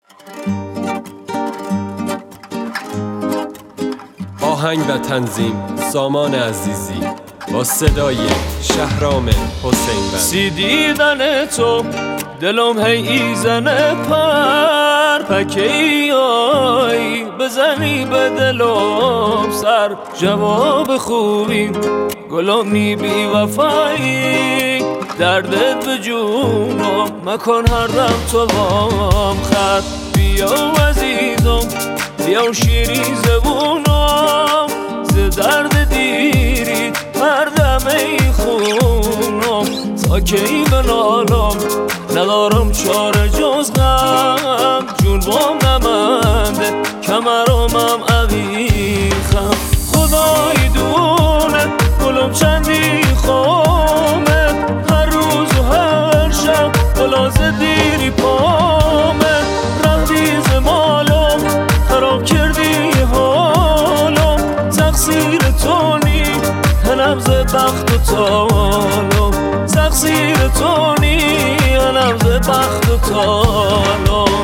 آهنگ و تنظیم سامان عزیزی با صدای شهرام حسین. سی دیدن تو دلم هی ایزنه پر پکی آی بزنی به دلم سر جواب خوبی گلمی بی وفایی دردت به جونم مکن هر دم تو وام خط بیا عزیزم بیا شیری زبونم ز درد دیری هر دم ای خونم تا کی بنالم ندارم چاره جز غم جون بام نمنده کمرامم عویخم خدای دونه گلم چندی خامه هر روز و هر شب بلاز دیری پامه رفتی ز مالم خراب کردی حالم تقصیر تو نی هنم ز بخت و تالم تقصیر تو نی هنم ز بخت و تالم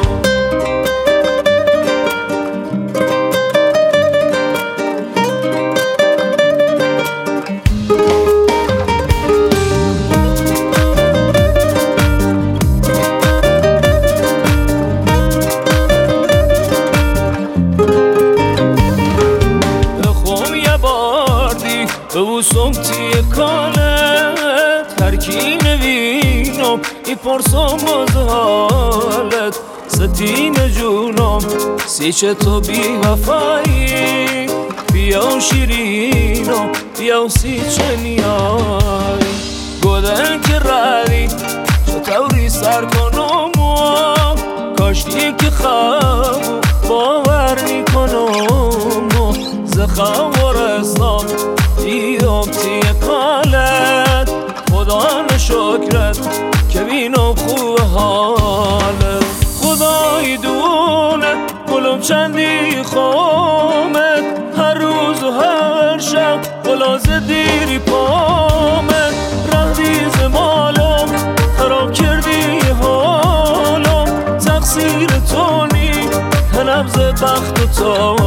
ببوسم توی کالت ترکی نوینم ای پرسم از حالت ستین جونم سیچه تو بی وفایی بیا شیرینم بیا سیچه نیای گودن که ردی چطوری سر کنم کاشتی که خواب باور میکنم زخم ورستم دیدم توی کالت خدا نشکرت که بینم خوب حالت خدای دونه گلم چندی خامت هر روز و هر شب بلاز دیری پامت رفتی ز مالم خراب کردی حالم تقصیر تو نی هنم ز بخت و